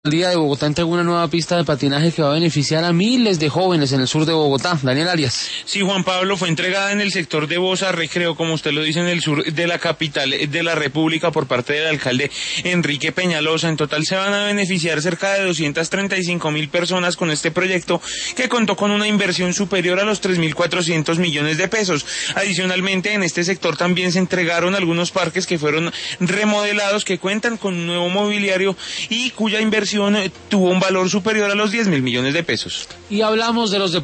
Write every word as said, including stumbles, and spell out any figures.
Día de Bogotá entregó una nueva pista de patinaje que va a beneficiar a miles de jóvenes en el sur de Bogotá. Daniel Arias. Sí, Juan Pablo, fue entregada en el sector de Bosa Recreo, como usted lo dice, en el sur de la capital de la República por parte del alcalde Enrique Peñalosa. En total se van a beneficiar cerca de doscientas treinta y cinco mil personas con este proyecto, que contó con una inversión superior a los tres mil cuatrocientos millones de pesos. Adicionalmente, en este sector también se entregaron algunos parques que fueron remodelados, que cuentan con un nuevo mobiliario y cuya inversión tuvo un valor superior a los diez mil millones de pesos. Y hablamos de los deportes.